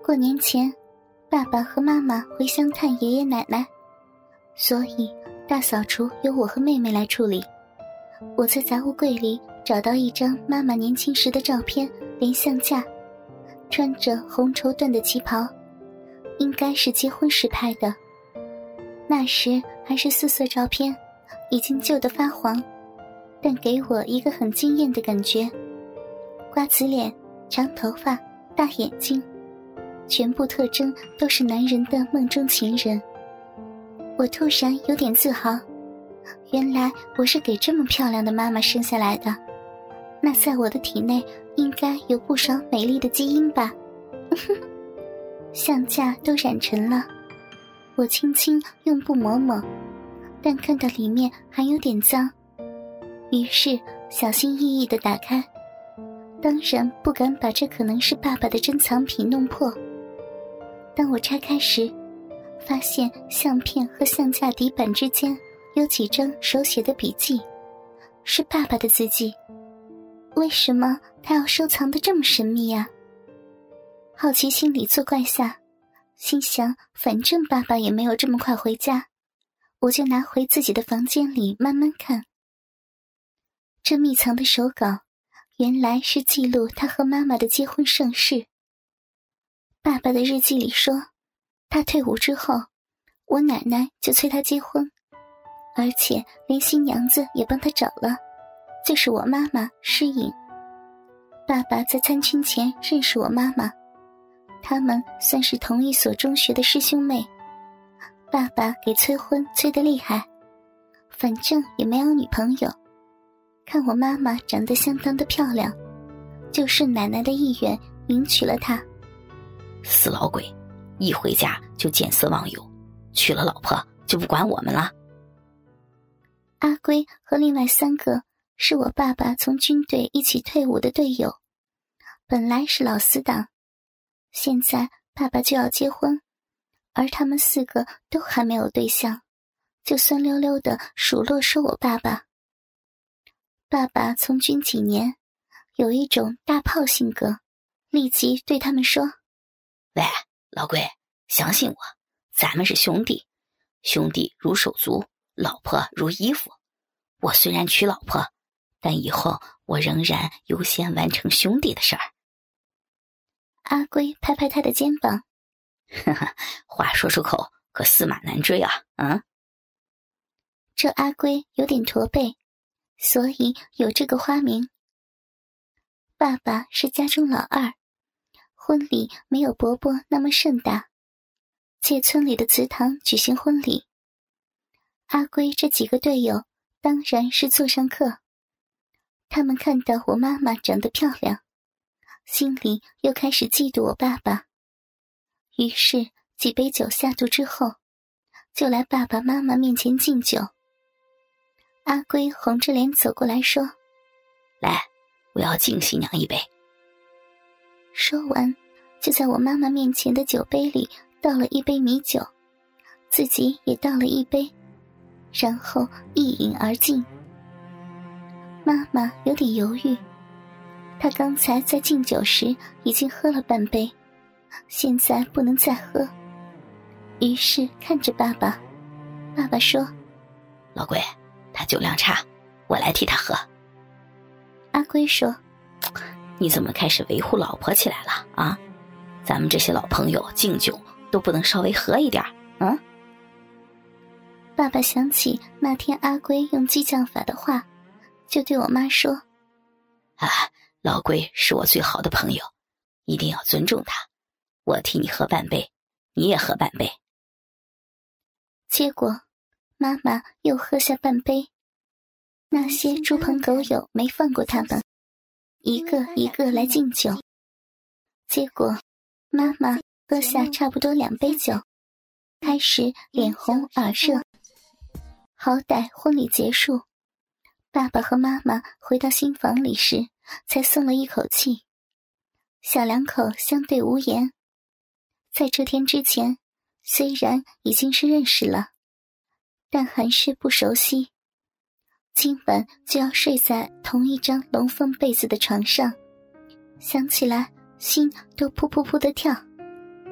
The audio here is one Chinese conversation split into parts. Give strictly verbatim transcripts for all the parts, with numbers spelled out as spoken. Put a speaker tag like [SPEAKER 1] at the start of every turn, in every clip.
[SPEAKER 1] 过年前，爸爸和妈妈回乡探爷爷奶奶，所以大扫除由我和妹妹来处理。我在杂物柜里找到一张妈妈年轻时的照片，连相架，穿着红绸缎的旗袍，应该是结婚时拍的。那时还是四色照片，已经旧得发黄，但给我一个很惊艳的感觉。瓜子脸，长头发，大眼睛，全部特征都是男人的梦中情人。我突然有点自豪，原来我是给这么漂亮的妈妈生下来的，那在我的体内应该有不少美丽的基因吧。相架都染尘了，我轻轻用布抹抹，但看到里面还有点脏，于是小心翼翼地打开，当然不敢把这可能是爸爸的珍藏品弄破。当我拆开时，发现相片和相架底板之间有几张手写的笔记，是爸爸的字迹。为什么他要收藏得这么神秘啊？好奇心理作怪下，心想反正爸爸也没有这么快回家，我就拿回自己的房间里慢慢看。这密藏的手稿原来是记录他和妈妈的结婚盛事。爸爸的日记里说，他退伍之后，我奶奶就催他结婚，而且连新娘子也帮他找了，就是我妈妈诗颖。爸爸在参军前认识我妈妈，他们算是同一所中学的师兄妹。爸爸给催婚催得厉害，反正也没有女朋友，看我妈妈长得相当的漂亮，就顺奶奶的意愿迎娶了她。
[SPEAKER 2] 死老鬼，一回家就见色忘友，娶了老婆就不管我们了。
[SPEAKER 1] 阿龟和另外三个是我爸爸从军队一起退伍的队友，本来是老死党，现在爸爸就要结婚，而他们四个都还没有对象，就酸溜溜的数落说我爸爸。爸爸从军几年，有一种大炮性格，立即对他们说，
[SPEAKER 2] 喂，老贵，相信我，咱们是兄弟，兄弟如手足，老婆如衣服。我虽然娶老婆，但以后我仍然优先完成兄弟的事儿。
[SPEAKER 1] 阿龟拍拍他的肩膀，
[SPEAKER 2] 呵呵，话说出口可驷马难追啊，嗯。
[SPEAKER 1] 这阿龟有点驼背，所以有这个花名。爸爸是家中老二，婚礼没有伯伯那么盛大，借村里的祠堂举行婚礼。阿龟这几个队友当然是座上客，他们看到我妈妈长得漂亮，心里又开始嫉妒我爸爸，于是几杯酒下肚之后，就来爸爸妈妈面前敬酒。阿龟红着脸走过来说，
[SPEAKER 2] 来，我要敬新娘一杯。
[SPEAKER 1] 说完，就在我妈妈面前的酒杯里倒了一杯米酒，自己也倒了一杯，然后一饮而尽。妈妈有点犹豫，她刚才在敬酒时已经喝了半杯，现在不能再喝，于是看着爸爸。爸爸说，
[SPEAKER 2] 老贵，他酒量差，我来替他喝。
[SPEAKER 1] 阿龟说，
[SPEAKER 2] 你怎么开始维护老婆起来了啊？咱们这些老朋友敬酒都不能稍微喝一点，嗯？
[SPEAKER 1] 爸爸想起那天阿龟用激将法的话，就对我妈说，
[SPEAKER 2] 啊，老龟是我最好的朋友，一定要尊重他，我替你喝半杯，你也喝半杯。
[SPEAKER 1] 结果妈妈又喝下半杯，那些猪朋狗友没放过他们，一个一个来敬酒。结果妈妈喝下差不多两杯酒，开始脸红耳热。好歹婚礼结束，爸爸和妈妈回到新房里时才松了一口气。小两口相对无言，在这天之前虽然已经是认识了，但还是不熟悉。今晚就要睡在同一张龙凤被子的床上，想起来心都扑扑扑地跳。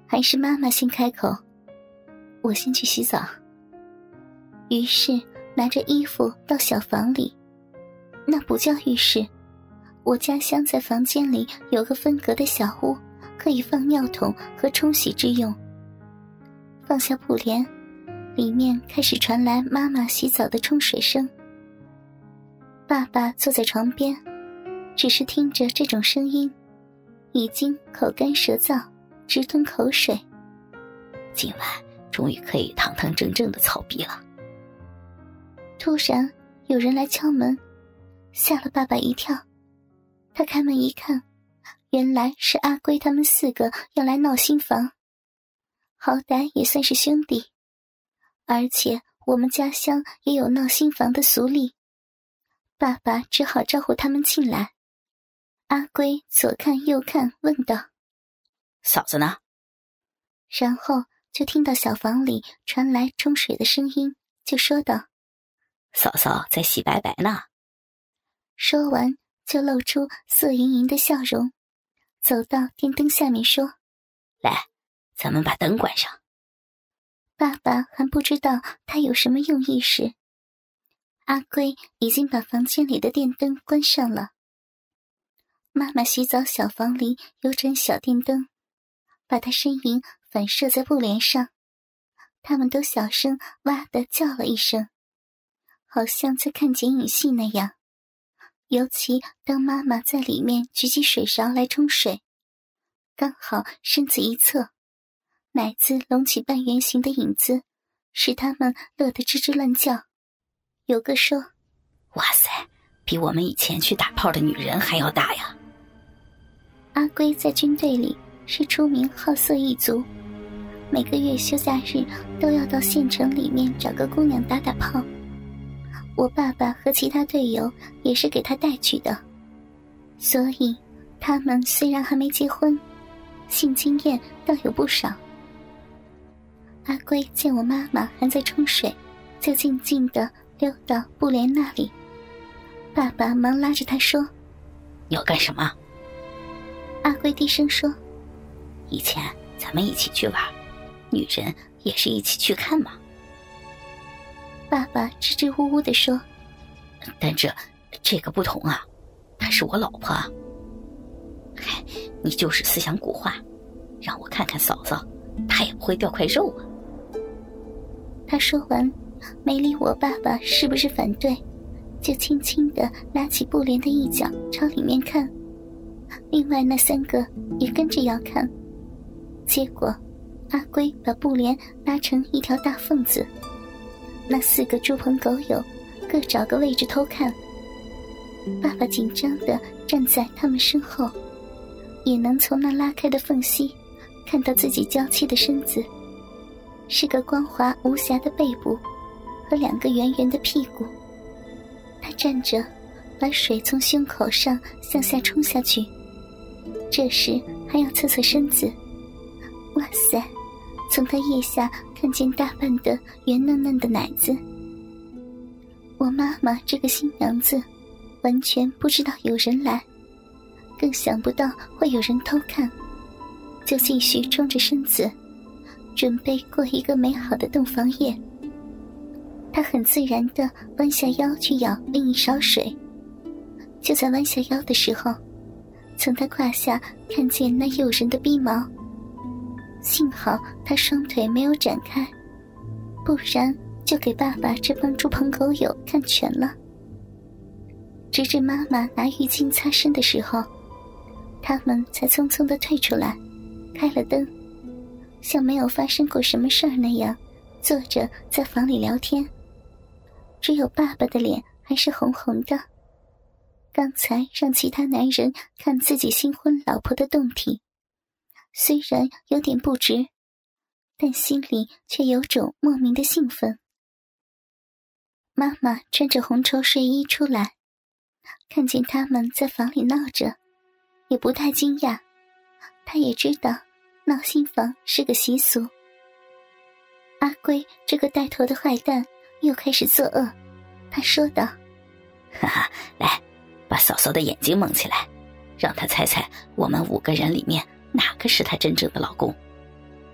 [SPEAKER 1] 还是妈妈先开口：“我先去洗澡。”于是拿着衣服到小房里，那不叫浴室，我家乡在房间里有个分隔的小屋，可以放尿桶和冲洗之用。放下布帘，里面开始传来妈妈洗澡的冲水声。爸爸坐在床边，只是听着这种声音，已经口干舌燥，直吞口水。
[SPEAKER 2] 今晚终于可以堂堂正正的操逼了。
[SPEAKER 1] 突然有人来敲门，吓了爸爸一跳。他开门一看，原来是阿龟他们四个要来闹新房，好歹也算是兄弟，而且我们家乡也有闹新房的俗例。爸爸只好招呼他们进来。阿龟左看右看，问道：“
[SPEAKER 2] 嫂子呢？”
[SPEAKER 1] 然后就听到小房里传来冲水的声音，就说道：“
[SPEAKER 2] 嫂嫂在洗白白呢。”
[SPEAKER 1] 说完就露出色盈盈的笑容，走到电灯下面说：“
[SPEAKER 2] 来，咱们把灯关上。”
[SPEAKER 1] 爸爸还不知道他有什么用意时，阿龟已经把房间里的电灯关上了。妈妈洗澡小房里有盏小电灯，把她身影反射在布帘上，他们都小声哇地叫了一声，好像在看剪影戏那样。尤其当妈妈在里面举起水勺来冲水，刚好身子一侧，奶子隆起半圆形的影子，使他们乐得吱吱乱叫。有个说：“
[SPEAKER 2] 哇塞，比我们以前去打炮的女人还要大呀。”
[SPEAKER 1] 阿龟在军队里是出名好色一族，每个月休假日都要到县城里面找个姑娘打打炮。我爸爸和其他队友也是给他带去的，所以他们虽然还没结婚，性经验倒有不少。阿龟见我妈妈还在冲水，就静静地溜到布帘那里。爸爸忙拉着他说：“
[SPEAKER 2] 你要干什么？”
[SPEAKER 1] 阿龟低声说：“
[SPEAKER 2] 以前咱们一起去玩，女人也是一起去看嘛。”
[SPEAKER 1] 爸爸支支吾吾地说：“
[SPEAKER 2] 但这这个不同啊，她是我老婆。”嗨，你就是思想古化，让我看看嫂嫂，她也不会掉块肉啊。
[SPEAKER 1] 他说完，没理我爸爸是不是反对，就轻轻地拉起布帘的一角朝里面看。另外那三个也跟着要看，结果阿龟把布帘拉成一条大缝子，那四个猪朋狗友各找个位置偷看。爸爸紧张地站在他们身后，也能从那拉开的缝隙看到自己娇妻的身子，是个光滑无瑕的背部和两个圆圆的屁股。他站着，把水从胸口上向下冲下去，这时还要侧侧身子。哇塞，从他腋下看见大半的圆嫩嫩的奶子。我妈妈这个新娘子完全不知道有人来，更想不到会有人偷看，就继续冲着身子，准备过一个美好的洞房夜。她很自然地弯下腰去舀另一勺水，就在弯下腰的时候，从她胯下看见那诱人的逼毛。幸好她双腿没有展开，不然就给爸爸这帮猪朋狗友看全了。直至妈妈拿浴巾擦身的时候，他们才匆匆地退出来，开了灯，像没有发生过什么事儿那样坐着在房里聊天。只有爸爸的脸还是红红的，刚才让其他男人看自己新婚老婆的胴体，虽然有点不值，但心里却有种莫名的兴奋。妈妈穿着红绸睡衣出来，看见他们在房里闹着，也不太惊讶，她也知道闹新房是个习俗。阿龟这个带头的坏蛋又开始作恶，他说道：“
[SPEAKER 2] 哈哈，来，把嫂嫂的眼睛蒙起来，让她猜猜我们五个人里面哪个是她真正的老公。”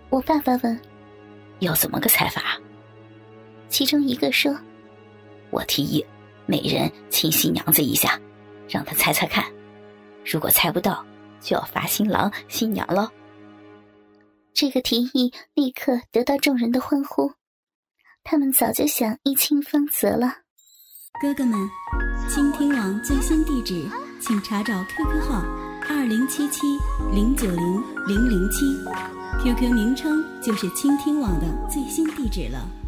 [SPEAKER 1] 我爸爸问：
[SPEAKER 2] 要怎么个猜法？
[SPEAKER 1] 其中一个说：
[SPEAKER 2] 我提议每人亲新娘子一下，让她猜猜看，如果猜不到就要罚新郎新娘了。
[SPEAKER 1] 这个提议立刻得到众人的欢呼，他们早就想一清方泽了。
[SPEAKER 3] 哥哥们，倾听网最新地址请查找 Q Q 号二零七七零九零零零七 ，Q Q 名称就是倾听网的最新地址了。